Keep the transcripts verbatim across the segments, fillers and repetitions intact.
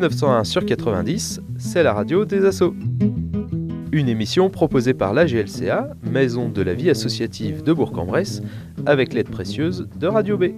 dix-neuf cent un sur quatre-vingt-dix, c'est la radio des assos. Une émission proposée par l'A G L C A, Maison de la vie associative de Bourg-en-Bresse, avec l'aide précieuse de Radio B.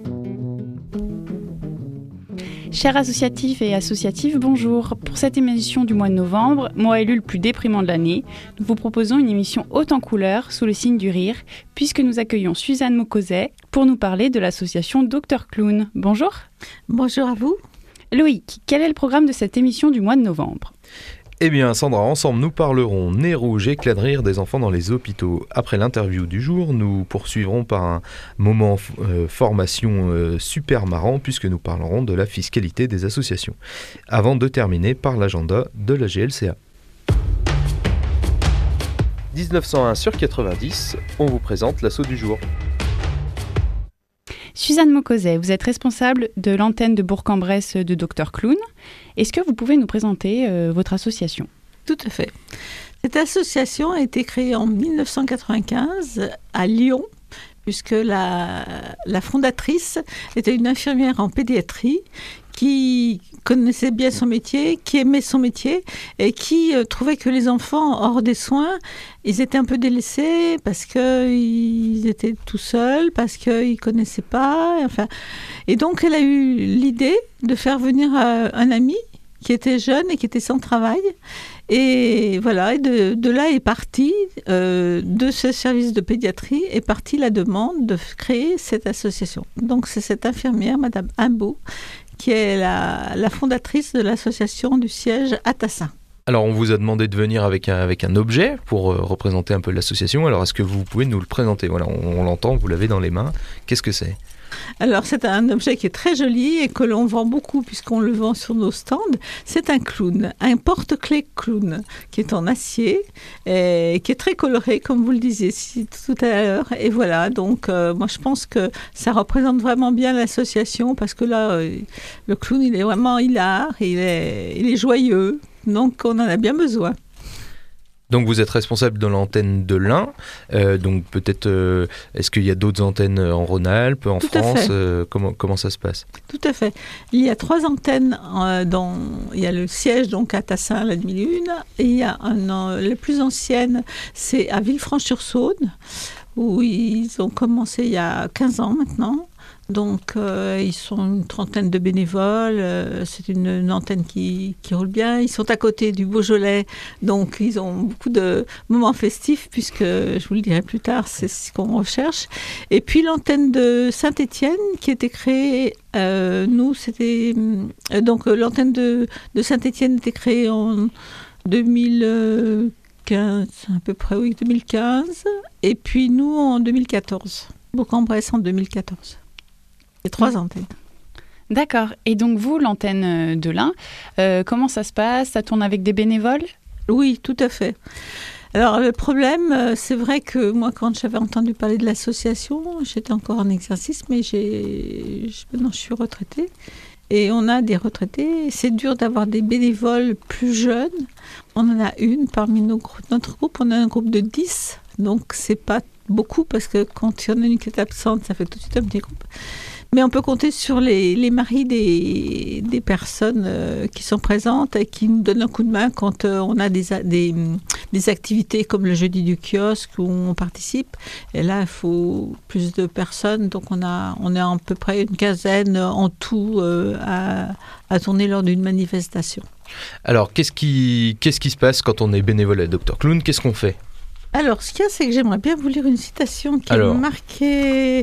Chers associatifs et associatives, bonjour. Pour cette émission du mois de novembre, mois élu le plus déprimant de l'année, nous vous proposons une émission haute en couleurs sous le signe du rire, puisque nous accueillons Suzanne Mocozet pour nous parler de l'association Docteur Clown. Bonjour. Bonjour à vous. Loïc, quel est le programme de cette émission du mois de novembre ? Eh bien, Sandra, ensemble, nous parlerons nez rouge, éclat de rire des enfants dans les hôpitaux. Après l'interview du jour, nous poursuivrons par un moment euh, formation euh, super marrant, puisque nous parlerons de la fiscalité des associations. Avant de terminer par l'agenda de la G L C A. dix-neuf cent un sur quatre-vingt-dix, on vous présente l'assaut du jour. Suzanne Mocozet, vous êtes responsable de l'antenne de Bourg-en-Bresse de Docteur Clown. Est-ce que vous pouvez nous présenter euh, votre association ? Tout à fait. Cette association a été créée en dix-neuf cent quatre-vingt-quinze à Lyon, puisque la, la fondatrice était une infirmière en pédiatrie qui connaissait bien son métier, qui aimait son métier et qui euh, trouvait que les enfants hors des soins, ils étaient un peu délaissés parce qu'ils étaient tout seuls, parce qu'ils ne connaissaient pas. Enfin, et donc, elle a eu l'idée de faire venir euh, un ami qui était jeune et qui était sans travail. Et voilà, et de, de là est partie, euh, de ce service de pédiatrie, est partie la demande de créer cette association. Donc, c'est cette infirmière, Madame Imbeau, qui est la, la fondatrice de l'association du siège à Tassin. Alors, on vous a demandé de venir avec un, avec un objet pour euh, représenter un peu l'association. Alors, est-ce que vous pouvez nous le présenter ? Voilà, on, on l'entend, vous l'avez dans les mains. Qu'est-ce que c'est ? Alors, c'est un objet qui est très joli et que l'on vend beaucoup puisqu'on le vend sur nos stands. C'est un clown, un porte-clés clown qui est en acier et qui est très coloré, comme vous le disiez tout à l'heure. Et voilà, donc euh, moi je pense que ça représente vraiment bien l'association parce que là, euh, le clown, il est vraiment hilar, il est, il est joyeux, donc on en a bien besoin. Donc vous êtes responsable de l'antenne de l'Ain, euh, donc peut-être, euh, est-ce qu'il y a d'autres antennes en Rhône-Alpes, en Tout à France, fait. euh, comment, comment ça se passe ? Tout à fait. Il y a trois antennes, euh, dans, il y a le siège donc à Tassin, la demi-lune, et il y a un, euh, la plus ancienne, c'est à Villefranche-sur-Saône, où ils ont commencé il y a quinze ans maintenant. Donc, euh, ils sont une trentaine de bénévoles. Euh, c'est une, une antenne qui, qui roule bien. Ils sont à côté du Beaujolais. Donc, ils ont beaucoup de moments festifs, puisque, je vous le dirai plus tard, c'est ce qu'on recherche. Et puis, l'antenne de Saint-Étienne, qui était créée, euh, nous, c'était... Euh, donc, euh, l'antenne de, de Saint-Étienne était créée en deux mille quinze, à peu près, oui, deux mille quinze. Et puis, nous, en deux mille quatorze. Bourg-en-Bresse en deux mille quatorze. Et trois antennes. D'accord. Et donc vous, l'antenne de l'Ain, euh, comment ça se passe ? Ça tourne avec des bénévoles ? Oui, tout à fait. Alors le problème, c'est vrai que moi, quand j'avais entendu parler de l'association, j'étais encore en exercice, mais j'ai, maintenant je suis retraitée. Et on a des retraités. C'est dur d'avoir des bénévoles plus jeunes. On en a une parmi nos, notre groupe. On a un groupe de dix. Donc c'est pas beaucoup parce que quand il y en a une qui est absente, ça fait tout de suite un petit groupe. Mais on peut compter sur les, les maris des, des personnes euh, qui sont présentes et qui nous donnent un coup de main quand euh, on a des, des, des activités comme le jeudi du kiosque où on participe. Et là, il faut plus de personnes. Donc, on, a, on est à peu près une quinzaine en tout euh, à, à tourner lors d'une manifestation. Alors, qu'est-ce qui, qu'est-ce qui se passe quand on est bénévole à Docteur Clown ? Qu'est-ce qu'on fait ? Alors, ce qu'il y a, c'est que j'aimerais bien vous lire une citation qui Alors. est marquée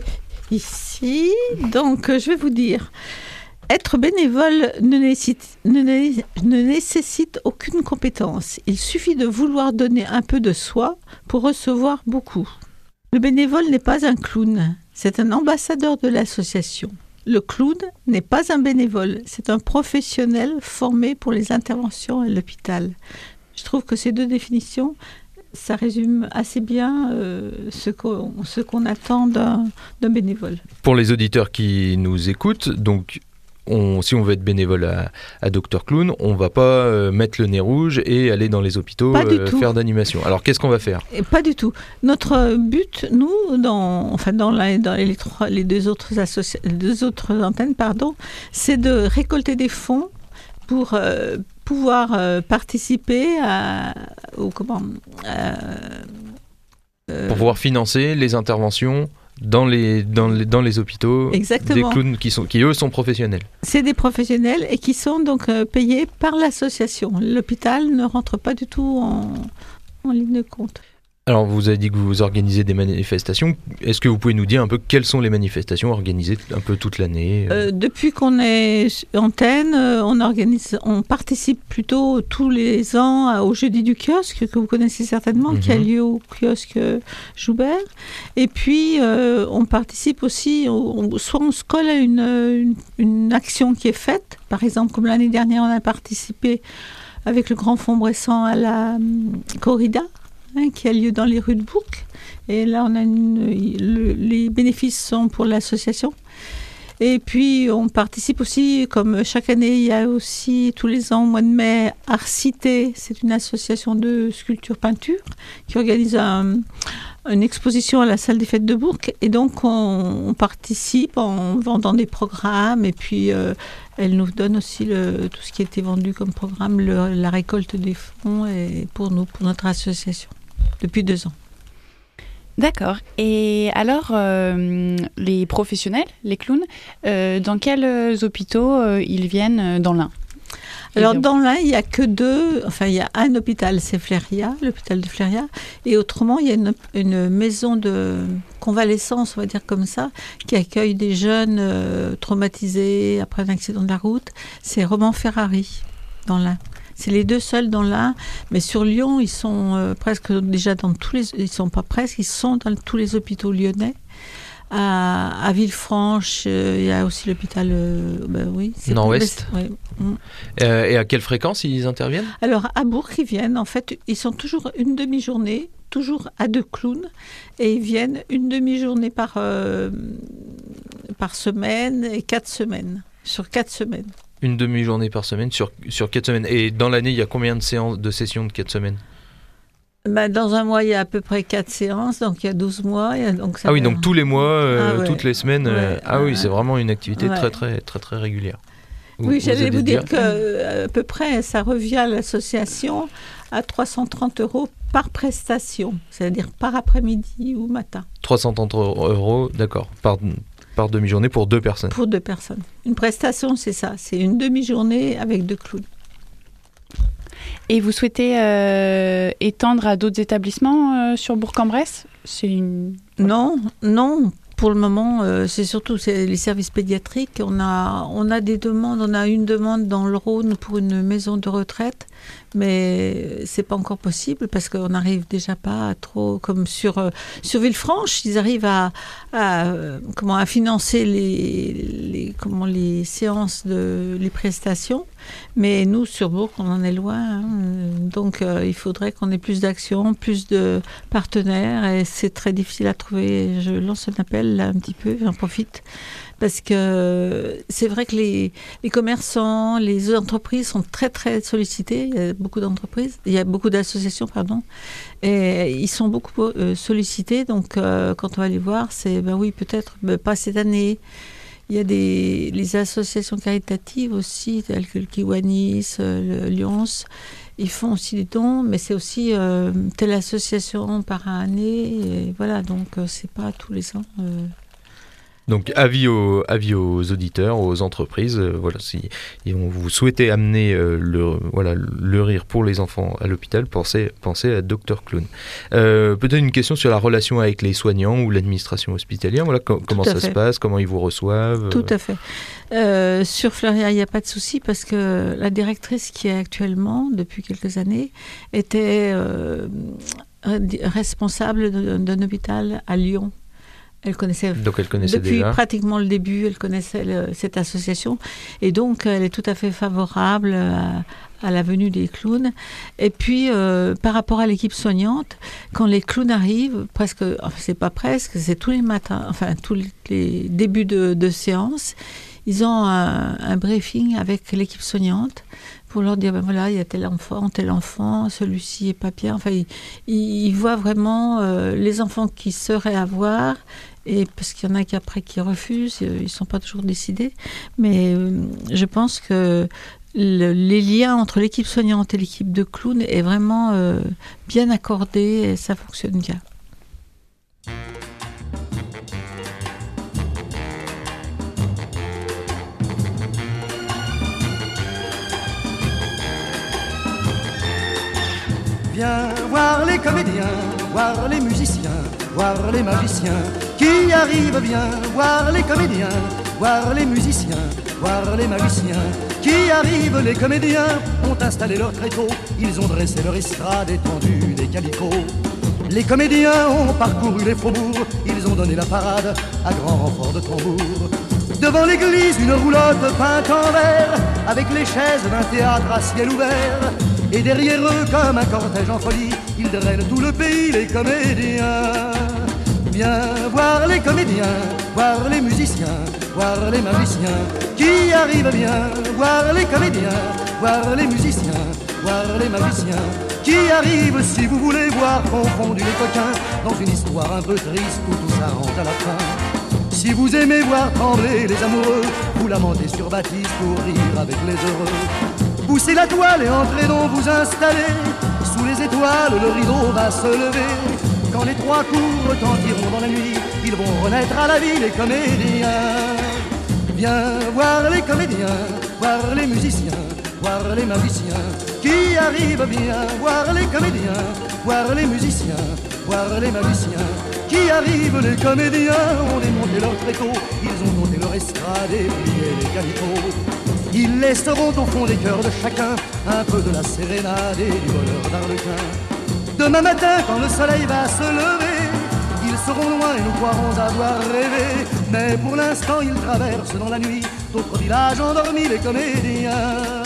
ici. Donc, je vais vous dire. Être bénévole ne nécessite, ne, ne nécessite aucune compétence. Il suffit de vouloir donner un peu de soi pour recevoir beaucoup. Le bénévole n'est pas un clown, c'est un ambassadeur de l'association. Le clown n'est pas un bénévole, c'est un professionnel formé pour les interventions à l'hôpital. Je trouve que ces deux définitions, ça résume assez bien euh, ce, qu'on, ce qu'on attend d'un, d'un bénévole. Pour les auditeurs qui nous écoutent, donc on, si on veut être bénévole à, à Docteur Clown, on ne va pas euh, mettre le nez rouge et aller dans les hôpitaux euh, faire d'animation. Alors qu'est-ce qu'on va faire ? Et pas du tout. Notre but, nous, dans, enfin dans, la, dans les, trois, les deux, autres associa- les deux autres antennes, pardon, c'est de récolter des fonds pour euh, pouvoir euh, participer à, au, comment, à, euh, pour pouvoir financer les interventions dans les, dans les, dans les hôpitaux. Exactement. Des clowns qui, sont, qui, eux, sont professionnels. C'est des professionnels et qui sont donc euh, payés par l'association. L'hôpital ne rentre pas du tout en, en ligne de compte. Alors, vous avez dit que vous organisez des manifestations. Est-ce que vous pouvez nous dire un peu quelles sont les manifestations organisées un peu toute l'année ? euh, Depuis qu'on est antenne, on organise, on participe plutôt tous les ans au Jeudi du kiosque, que vous connaissez certainement, mm-hmm. qui a lieu au kiosque Joubert. Et puis, euh, on participe aussi, on, soit on se colle à une, une, une action qui est faite. Par exemple, comme l'année dernière, on a participé avec le Grand Fonds Bressan à la um, corrida, Hein, qui a lieu dans les rues de Bourg. Et là, on a une, le, les bénéfices sont pour l'association. Et puis, on participe aussi, comme chaque année, il y a aussi tous les ans, au mois de mai, Art Cité. C'est une association de sculpture-peinture qui organise un, une exposition à la salle des fêtes de Bourg. Et donc, on, on participe en vendant des programmes. Et puis, euh, elle nous donne aussi le, tout ce qui a été vendu comme programme, le, la récolte des fonds et pour nous, pour notre association. Depuis deux ans. D'accord. Et alors, euh, les professionnels, les clowns, euh, dans quels hôpitaux euh, ils viennent dans l'Ain ? Alors, dans l'Ain, il n'y a que deux... Enfin, il y a un hôpital, c'est Fléria, l'hôpital de Fléria. Et autrement, il y a une, une maison de convalescence, on va dire comme ça, qui accueille des jeunes euh, traumatisés après un accident de la route. C'est Roman Ferrari, dans l'Ain. C'est les deux seuls dans l'Ain, mais sur Lyon, ils sont euh, presque déjà dans tous les... Ils sont pas presque, ils sont dans tous les hôpitaux lyonnais. À, à Villefranche, euh, il y a aussi l'hôpital... Euh, ben oui, c'est Nord-Ouest. Ouais. Mm. Euh, et à quelle fréquence ils interviennent ? Alors, à Bourg, ils viennent. En fait, ils sont toujours une demi-journée, toujours à deux clowns, et ils viennent une demi-journée par, euh, par semaine et quatre semaines, sur quatre semaines. Une demi-journée par semaine sur, sur quatre semaines. Et dans l'année, il y a combien de séances, de sessions de quatre semaines ? Ben, dans un mois, il y a à peu près quatre séances, donc il y a douze mois. Il y a, donc ça ah oui, va... donc tous les mois, euh, ah ouais. toutes les semaines. Ouais. Euh, ah ouais. oui, c'est vraiment une activité ouais. très, très, très, très régulière. Vous, oui, j'allais vous, vous dire, dire qu'à peu près, ça revient à l'association à trois cent trente euros par prestation, c'est-à-dire par après-midi ou matin. trois cent trente euros, d'accord, par... Par demi-journée pour deux personnes. Pour deux personnes. Une prestation, c'est ça. C'est une demi-journée avec deux clowns. Et vous souhaitez euh, étendre à d'autres établissements euh, sur Bourg-en-Bresse ? C'est une... Non, non. Pour le moment, euh, c'est surtout c'est les services pédiatriques. On a, on a des demandes. On a une demande dans le Rhône pour une maison de retraite. Mais c'est pas encore possible parce qu'on n'arrive déjà pas à trop, comme sur, euh, sur Villefranche, ils arrivent à, à, euh, comment, à financer les, les, comment, les séances, de, les prestations. Mais nous, sur Bourg, on en est loin. Hein. Donc, euh, il faudrait qu'on ait plus d'actions, plus de partenaires. Et c'est très difficile à trouver. Je lance un appel là un petit peu, j'en profite. Parce que c'est vrai que les, les commerçants, les entreprises sont très, très sollicités. Il y a beaucoup d'entreprises, il y a beaucoup d'associations, pardon. Et ils sont beaucoup euh, sollicités. Donc, euh, quand on va les voir, c'est, ben oui, peut-être, ben, pas cette année. Il y a des les associations caritatives aussi, telles que le Kiwanis, le Lyons. Ils font aussi des dons, mais c'est aussi euh, telle association par année. Et voilà, donc euh, c'est pas tous les ans... Euh, Donc avis aux, avis aux auditeurs, aux entreprises, euh, voilà, si vous souhaitez amener euh, le, voilà, le rire pour les enfants à l'hôpital, pensez, pensez à Docteur Clown. Euh, peut-être une question sur la relation avec les soignants ou l'administration hospitalière, voilà, com- comment ça fait. se passe, comment ils vous reçoivent. Tout à fait. Euh, sur Fléria, il n'y a pas de souci parce que la directrice qui est actuellement, depuis quelques années, était euh, responsable d'un hôpital à Lyon. Elle connaissait, donc elle connaissait depuis déjà. pratiquement le début, elle connaissait le, cette association. Et donc, elle est tout à fait favorable à, à la venue des clowns. Et puis, euh, par rapport à l'équipe soignante, quand les clowns arrivent, presque, enfin, c'est pas presque, c'est tous les matins, enfin, tous les débuts de, de séance, ils ont un, un briefing avec l'équipe soignante pour leur dire, ben voilà, il y a tel enfant, tel enfant, celui-ci est pas bien. Enfin, ils, ils voient vraiment euh, les enfants qui seraient à voir et parce qu'il y en a qui après qui refusent, ils ne sont pas toujours décidés. Mais euh, je pense que le, les liens entre l'équipe soignante et l'équipe de clowns est vraiment euh, bien accordé et ça fonctionne bien. Viens voir les comédiens, voir les musiciens, voir les magiciens qui arrivent. Viens voir les comédiens, voir les musiciens, voir les magiciens qui arrivent. Les comédiens ont installé leur tréteau, ils ont dressé leur estrade étendue des calicots. Les comédiens ont parcouru les faubourgs, ils ont donné la parade à grand renfort de tambour. Devant l'église, une roulotte peinte en vert, avec les chaises d'un théâtre à ciel ouvert. Et derrière eux, comme un cortège en folie, ils drainent tout le pays, les comédiens. Viens voir les comédiens, voir les musiciens, voir les magiciens qui arrivent. Bien voir les comédiens, voir les musiciens, voir les magiciens qui arrivent. Si vous voulez voir confondus les coquins dans une histoire un peu triste où tout s'arrange à la fin. Si vous aimez voir trembler les amoureux, vous lamentez sur Baptiste pour rire avec les heureux. Poussez la toile et entrez donc vous installer. Sous les étoiles, le rideau va se lever. Quand les trois coups retentiront dans la nuit, ils vont renaître à la vie, les comédiens. Viens voir les comédiens, voir les musiciens, voir les magiciens qui arrivent. Bien voir les comédiens, voir les musiciens, voir les magiciens qui arrivent. Les comédiens ont démonté leur tréteau, ils ont monté leur estrade et plié les calicots. Ils laisseront au fond des cœurs de chacun un peu de la sérénade et du bonheur d'Arlequin. Demain matin, quand le soleil va se lever, ils seront loin et nous croirons avoir rêvé. Mais pour l'instant, ils traversent dans la nuit d'autres villages endormis, les comédiens.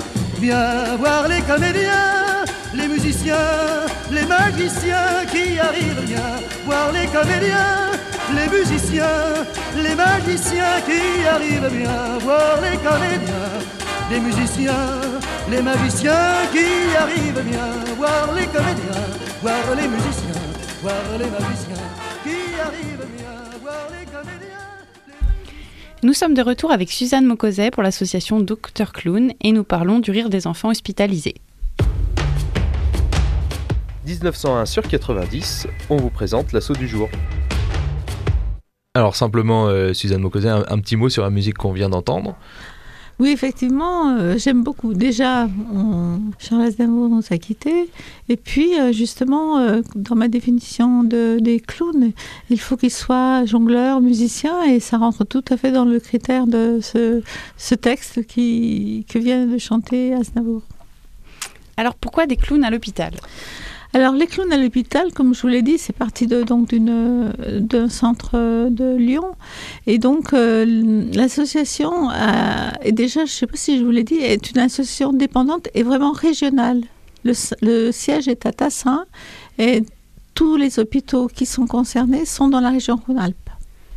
Viens voir les comédiens, les musiciens, les magiciens qui arrivent. Viens voir les comédiens, les musiciens, les magiciens qui arrivent. Bien voir les comédiens, les musiciens, les magiciens qui arrivent. Bien voir les comédiens, voir les musiciens, voir les magiciens qui arrivent. Bien voir les comédiens. Nous sommes de retour avec Suzanne Mocozet pour l'association Docteur Clown et nous parlons du rire des enfants hospitalisés. dix-neuf cent un sur quatre-vingt-dix, on vous présente l'assaut du jour. Alors simplement, euh, Suzanne Mocozet, un, un petit mot sur la musique qu'on vient d'entendre. Oui, effectivement, euh, j'aime beaucoup. Déjà, on... Charles Aznavour nous a quittés. Et puis, euh, justement, euh, dans ma définition de, des clowns, il faut qu'ils soient jongleurs, musiciens, et ça rentre tout à fait dans le critère de ce, ce texte qui, que vient de chanter Aznavour. Alors, pourquoi des clowns à l'hôpital ? Alors, les clowns à l'hôpital, comme je vous l'ai dit, c'est parti de, donc, d'une, d'un centre de Lyon. Et donc, euh, l'association, a, et déjà, je ne sais pas si je vous l'ai dit, est une association dépendante et vraiment régionale. Le, le siège est à Tassin et tous les hôpitaux qui sont concernés sont dans la région Rhône-Alpes.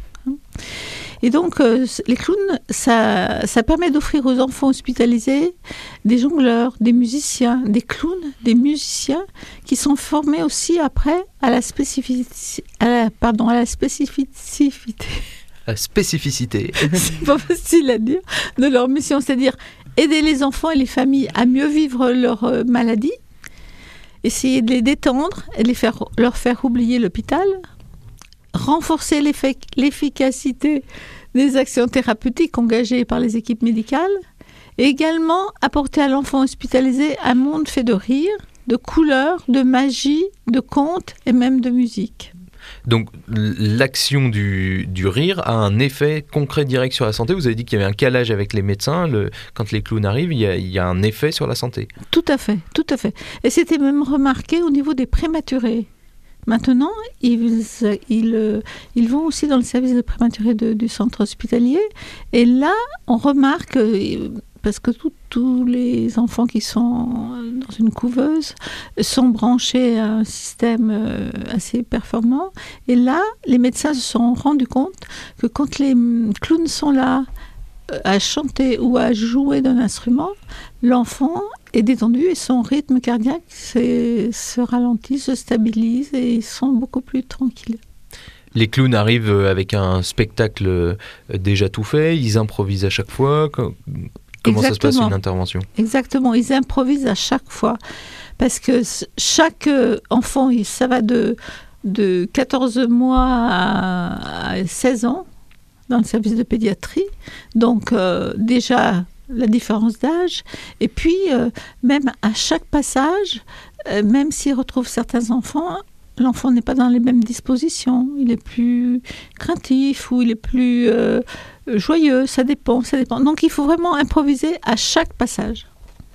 Et donc, euh, les clowns, ça, ça permet d'offrir aux enfants hospitalisés des jongleurs, des musiciens, des clowns, des musiciens qui sont formés aussi après à la spécificité, à la, pardon, à la spécificité. La spécificité. C'est pas facile à dire, de leur mission, c'est-à-dire aider les enfants et les familles à mieux vivre leur euh, maladie, essayer de les détendre et de les faire, leur faire oublier l'hôpital, renforcer l'efficacité des actions thérapeutiques engagées par les équipes médicales et également apporter à l'enfant hospitalisé un monde fait de rire, de couleurs, de magie, de contes et même de musique. Donc l'action du, du rire a un effet concret direct sur la santé. Vous avez dit qu'il y avait un calage avec les médecins. Le, quand les clowns arrivent, il y, a, il y a un effet sur la santé. Tout à fait, tout à fait. Et c'était même remarqué au niveau des prématurés. Maintenant, ils, ils, ils vont aussi dans le service de prématurés de, du centre hospitalier. Et là, on remarque, parce que tout, tous les enfants qui sont dans une couveuse sont branchés à un système assez performant. Et là, les médecins se sont rendus compte que quand les clowns sont là à chanter ou à jouer d'un instrument, l'enfant est détendu et son rythme cardiaque se ralentit, se stabilise et ils sont beaucoup plus tranquilles. Les clowns arrivent avec un spectacle déjà tout fait, ils improvisent à chaque fois. Comment Exactement. Ça se passe une intervention ? Exactement, ils improvisent à chaque fois. Parce que chaque enfant, ça va de, de quatorze mois à, à seize ans dans le service de pédiatrie. Donc euh, déjà, la différence d'âge. Et puis, euh, même à chaque passage, euh, même s'il retrouve certains enfants, l'enfant n'est pas dans les mêmes dispositions. Il est plus craintif ou il est plus euh, joyeux. Ça dépend, ça dépend. Donc, il faut vraiment improviser à chaque passage.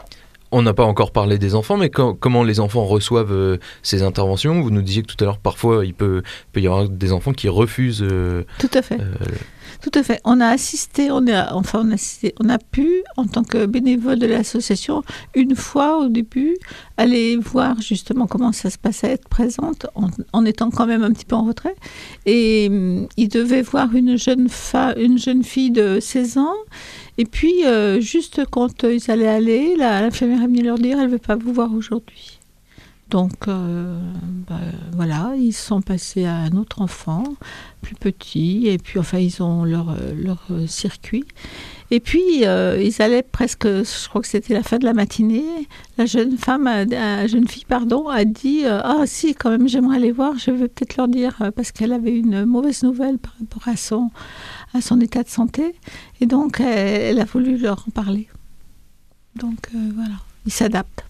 On n'a pas encore parlé des enfants, mais quand, comment les enfants reçoivent euh, ces interventions ? Vous nous disiez que tout à l'heure, parfois, il peut, peut y avoir des enfants qui refusent. Euh, tout à fait. Euh, Tout à fait. On a assisté, on a, enfin on a assisté, on a pu, en tant que bénévole de l'association, une fois au début, aller voir justement comment ça se passait, être présente, en, en étant quand même un petit peu en retrait. Et hum, ils devaient voir une jeune, fa, une jeune fille de seize ans. Et puis, euh, juste quand ils allaient aller, la, l'infirmière est venue leur dire « Elle ne veut pas vous voir aujourd'hui ». Donc, euh, bah, voilà, ils sont passés à un autre enfant, plus petit, et puis, enfin, ils ont leur, leur circuit. Et puis, euh, ils allaient presque, je crois que c'était la fin de la matinée, la jeune femme, la jeune fille, pardon, a dit euh, « Ah, si, quand même, j'aimerais les voir, je veux peut-être leur dire, parce qu'elle avait une mauvaise nouvelle par rapport à son, à son état de santé. » Et donc, elle, elle a voulu leur en parler. Donc, euh, voilà, ils s'adaptent.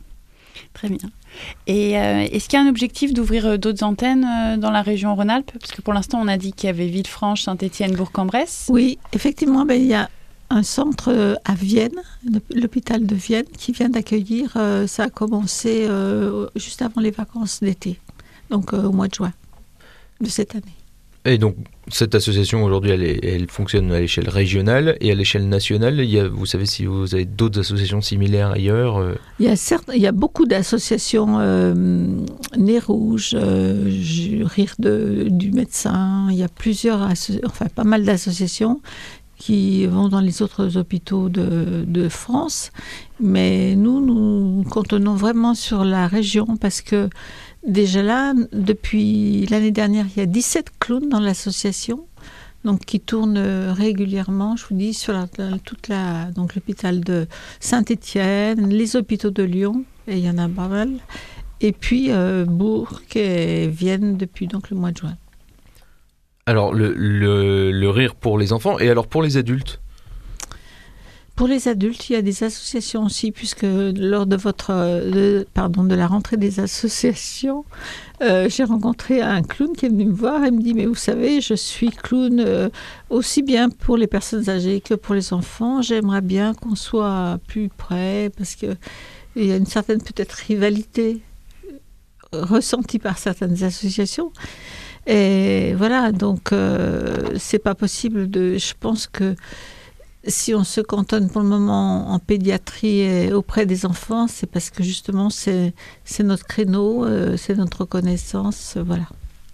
Très bien. Et euh, est-ce qu'il y a un objectif d'ouvrir d'autres antennes euh, dans la région Rhône-Alpes ? Parce que pour l'instant, on a dit qu'il y avait Villefranche, Saint-Étienne, Bourg-en-Bresse. Oui, effectivement, ben, il y a un centre à Vienne, l'hôpital de Vienne, qui vient d'accueillir. Euh, ça a commencé euh, juste avant les vacances d'été, donc euh, au mois de juin de cette année. Et donc, cette association, aujourd'hui, elle, est, elle fonctionne à l'échelle régionale et à l'échelle nationale. Il y a, vous savez si vous avez d'autres associations similaires ailleurs euh... il, y a certes, il y a beaucoup d'associations, euh, Nez Rouge, euh, Rire de, du médecin. Il y a plusieurs, asso- enfin pas mal d'associations qui vont dans les autres hôpitaux de, de France. Mais nous, nous comptons vraiment sur la région parce que déjà là, depuis l'année dernière, il y a dix-sept clowns dans l'association, donc qui tournent régulièrement, je vous dis, sur la, toute la, donc l'hôpital de Saint-Étienne, les hôpitaux de Lyon, et il y en a pas mal, et puis euh, Bourg et Vienne depuis donc le mois de juin. Alors, le, le, le rire pour les enfants, et alors pour les adultes ? Pour les adultes, il y a des associations aussi, puisque lors de votre, de, pardon, de la rentrée des associations, euh, j'ai rencontré un clown qui est venu me voir et me dit « Mais vous savez, je suis clown euh, aussi bien pour les personnes âgées que pour les enfants. J'aimerais bien qu'on soit plus près, parce qu'il y a une certaine peut-être rivalité ressentie par certaines associations. » Et voilà, donc euh, c'est pas possible de... Je pense que si on se cantonne pour le moment en pédiatrie et auprès des enfants, c'est parce que justement c'est, c'est notre créneau, euh, c'est notre connaissance, euh, voilà.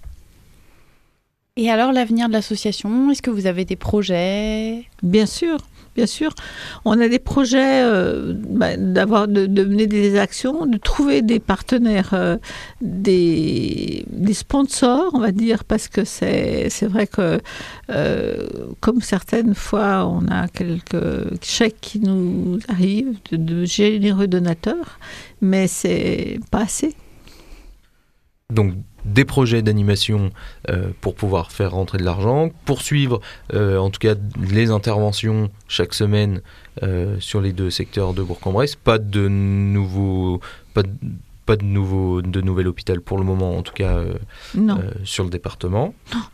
Et alors l'avenir de l'association, est-ce que vous avez des projets ? Bien sûr, bien sûr. On a des projets euh, bah, d'avoir, de, de mener des actions, de trouver des partenaires, euh, des, des sponsors, on va dire, parce que c'est, c'est vrai que euh, comme certaines fois, on a quelques chèques qui nous arrivent de, de généreux donateurs, mais c'est pas assez. Donc, des projets d'animation euh, pour pouvoir faire rentrer de l'argent, poursuivre euh, en tout cas les interventions chaque semaine euh, sur les deux secteurs de Bourg-en-Bresse. Pas de nouveau, pas de, pas de nouveau, de nouvel hôpital pour le moment, en tout cas euh, euh, sur le département.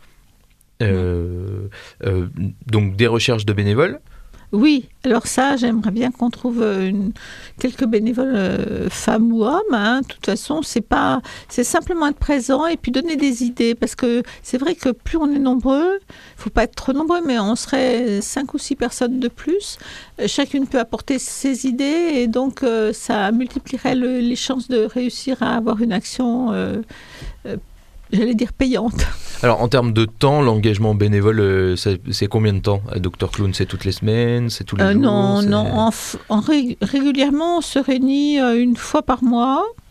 Euh, euh, donc des recherches de bénévoles. Oui, alors ça, j'aimerais bien qu'on trouve une, quelques bénévoles euh, femmes ou hommes. Hein. De toute façon, c'est pas, c'est simplement être présent et puis donner des idées. Parce que c'est vrai que plus on est nombreux, il ne faut pas être trop nombreux, mais on serait cinq ou six personnes de plus. Euh, chacune peut apporter ses idées et donc euh, ça multiplierait le, les chances de réussir à avoir une action euh, euh, j'allais dire payante. Alors, en termes de temps, l'engagement bénévole, euh, c'est, c'est combien de temps à Docteur Clown ? C'est toutes les semaines ? C'est tous les euh, jours ? Non, c'est... non. En, en ré- régulièrement, on se réunit euh, une fois par mois.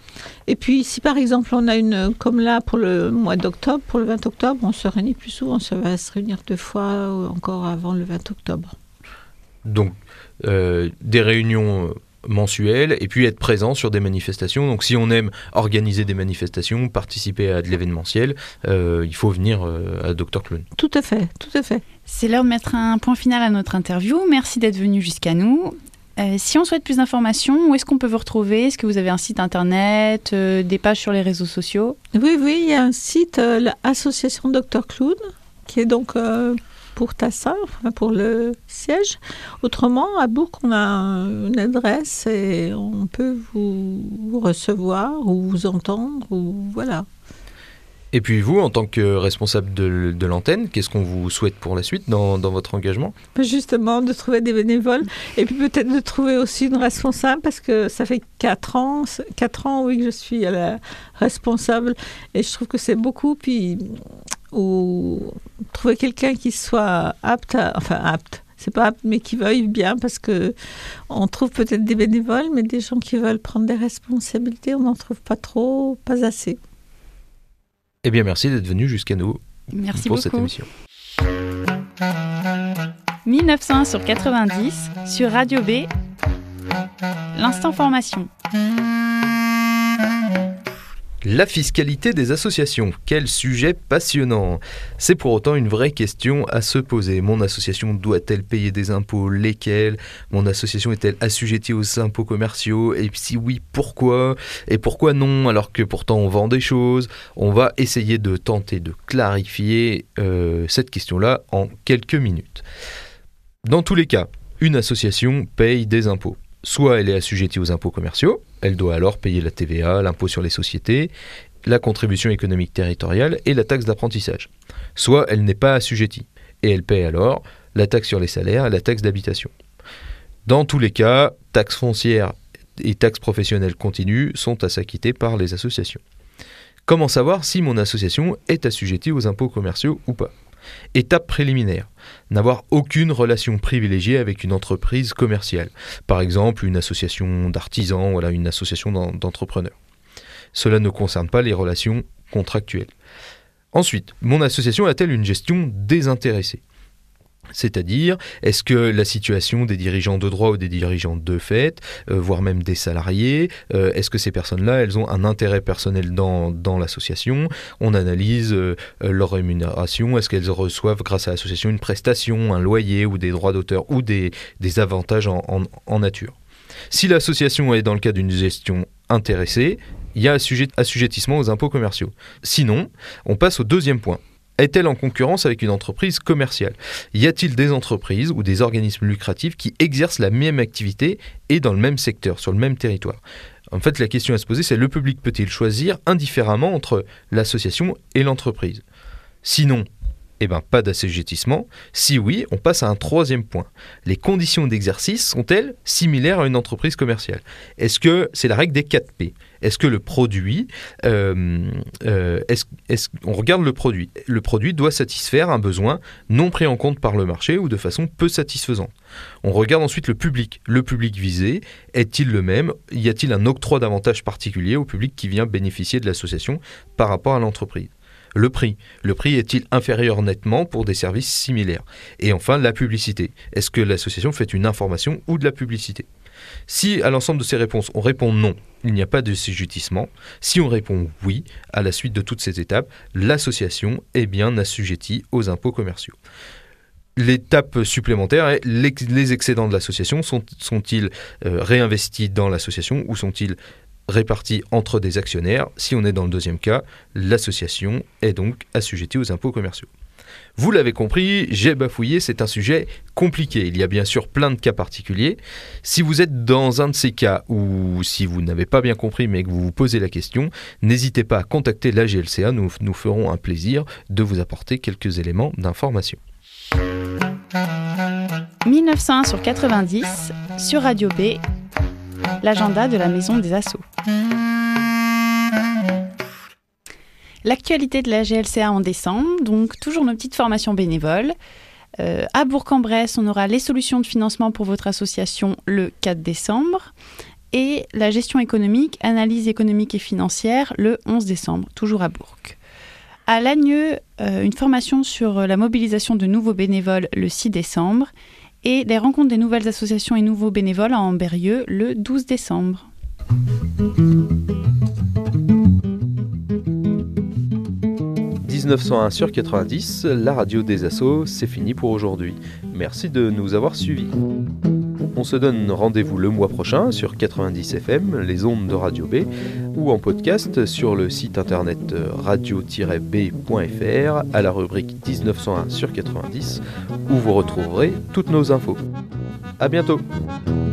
Et puis, si par exemple, on a une, comme là, pour le mois d'octobre, pour le vingt octobre, on se réunit plus souvent, on va se réunir deux fois encore avant le vingt octobre. Donc, euh, des réunions mensuelles et puis être présent sur des manifestations. Donc, si on aime organiser des manifestations, participer à de l'événementiel, euh, il faut venir euh, à Docteur Clown. Tout à fait, tout à fait. C'est l'heure de mettre un point final à notre interview. Merci d'être venu jusqu'à nous. Euh, si on souhaite plus d'informations, où est-ce qu'on peut vous retrouver ? Est-ce que vous avez un site internet, euh, des pages sur les réseaux sociaux ? Oui, oui, il y a un site, euh, l'association Docteur Clown, qui est donc euh, pour Tassin, enfin pour le siège. Autrement, à Bourg, on a une adresse et on peut vous, vous recevoir ou vous entendre, ou voilà. Et puis vous, en tant que responsable de, de l'antenne, qu'est-ce qu'on vous souhaite pour la suite dans, dans votre engagement ? Justement, de trouver des bénévoles et puis peut-être de trouver aussi une responsable, parce que ça fait quatre ans, quatre ans oui, que je suis à la responsable et je trouve que c'est beaucoup. Puis ou trouver quelqu'un qui soit apte, à, enfin apte, c'est pas apte, mais qui veuille bien, parce que on trouve peut-être des bénévoles, mais des gens qui veulent prendre des responsabilités, on n'en trouve pas trop, pas assez. Eh bien, merci d'être venu jusqu'à nous merci pour beaucoup. cette émission. mille neuf cent un sur quatre-vingt-dix, sur Radio B, l'instant formation. La fiscalité des associations, quel sujet passionnant. C'est pour autant une vraie question à se poser. Mon association doit-elle payer des impôts ? Lesquels ? Mon association est-elle assujettie aux impôts commerciaux ? Et si oui, pourquoi ? Et pourquoi non, alors que pourtant on vend des choses ? On va essayer de tenter de clarifier euh, cette question-là en quelques minutes. Dans tous les cas, une association paye des impôts. Soit elle est assujettie aux impôts commerciaux, elle doit alors payer la T V A, l'impôt sur les sociétés, la contribution économique territoriale et la taxe d'apprentissage. Soit elle n'est pas assujettie, et elle paie alors la taxe sur les salaires et la taxe d'habitation. Dans tous les cas, taxes foncières et taxes professionnelles continues sont à s'acquitter par les associations. Comment savoir si mon association est assujettie aux impôts commerciaux ou pas ? Étape préliminaire, n'avoir aucune relation privilégiée avec une entreprise commerciale. Par exemple, une association d'artisans, voilà, une association d'entrepreneurs. Cela ne concerne pas les relations contractuelles. Ensuite, mon association a-t-elle une gestion désintéressée ? C'est-à-dire, est-ce que la situation des dirigeants de droit ou des dirigeants de fait, euh, voire même des salariés, euh, est-ce que ces personnes-là, elles ont un intérêt personnel dans, dans l'association ? On analyse euh, leur rémunération, est-ce qu'elles reçoivent grâce à l'association une prestation, un loyer ou des droits d'auteur ou des, des avantages en, en, en nature ? Si l'association est dans le cas d'une gestion intéressée, il y a assujet, assujettissement aux impôts commerciaux. Sinon, on passe au deuxième point. Est-elle en concurrence avec une entreprise commerciale ? Y a-t-il des entreprises ou des organismes lucratifs qui exercent la même activité et dans le même secteur, sur le même territoire ? En fait, la question à se poser, c'est le public peut-il choisir indifféremment entre l'association et l'entreprise ? Sinon, eh ben, pas d'assujettissement. Si oui, on passe à un troisième point. Les conditions d'exercice sont-elles similaires à une entreprise commerciale ? Est-ce que c'est la règle des quatre P ? Est-ce que le produit, euh, euh, est-ce, est-ce, on regarde le produit. Le produit doit satisfaire un besoin non pris en compte par le marché ou de façon peu satisfaisante. On regarde ensuite le public. Le public visé, est-il le même ? Y a-t-il un octroi d'avantages particulier au public qui vient bénéficier de l'association par rapport à l'entreprise ? Le prix. Le prix est-il inférieur nettement pour des services similaires ? Et enfin, la publicité. Est-ce que l'association fait une information ou de la publicité ? Si à l'ensemble de ces réponses, on répond non, il n'y a pas d'assujettissement. Si on répond oui, à la suite de toutes ces étapes, l'association est bien assujettie aux impôts commerciaux. L'étape supplémentaire est les excédents de l'association sont, sont-ils euh, réinvestis dans l'association ou sont-ils répartis entre des actionnaires ? Si on est dans le deuxième cas, l'association est donc assujettie aux impôts commerciaux. Vous l'avez compris, j'ai bafouillé, c'est un sujet compliqué. Il y a bien sûr plein de cas particuliers. Si vous êtes dans un de ces cas ou si vous n'avez pas bien compris mais que vous vous posez la question, n'hésitez pas à contacter l'A G L C A, nous nous ferons un plaisir de vous apporter quelques éléments d'information. mille neuf cent un sur quatre-vingt-dix, sur Radio B, l'agenda de la Maison des Assos. L'actualité de la G L C A en décembre, donc toujours nos petites formations bénévoles. Euh, à Bourg-en-Bresse, on aura les solutions de financement pour votre association le quatre décembre. et la gestion économique, analyse économique et financière, le onze décembre, toujours à Bourg. À Lagneux, euh, une formation sur la mobilisation de nouveaux bénévoles le six décembre et les rencontres des nouvelles associations et nouveaux bénévoles à Ambérieux le douze décembre. dix-neuf cent un sur quatre-vingt-dix, la radio des assos, c'est fini pour aujourd'hui. Merci de nous avoir suivis. On se donne rendez-vous le mois prochain sur quatre-vingt-dix F M, les ondes de Radio B, ou en podcast sur le site internet radio tiret b point f r à la rubrique dix-neuf cent un sur quatre-vingt-dix, où vous retrouverez toutes nos infos. À bientôt.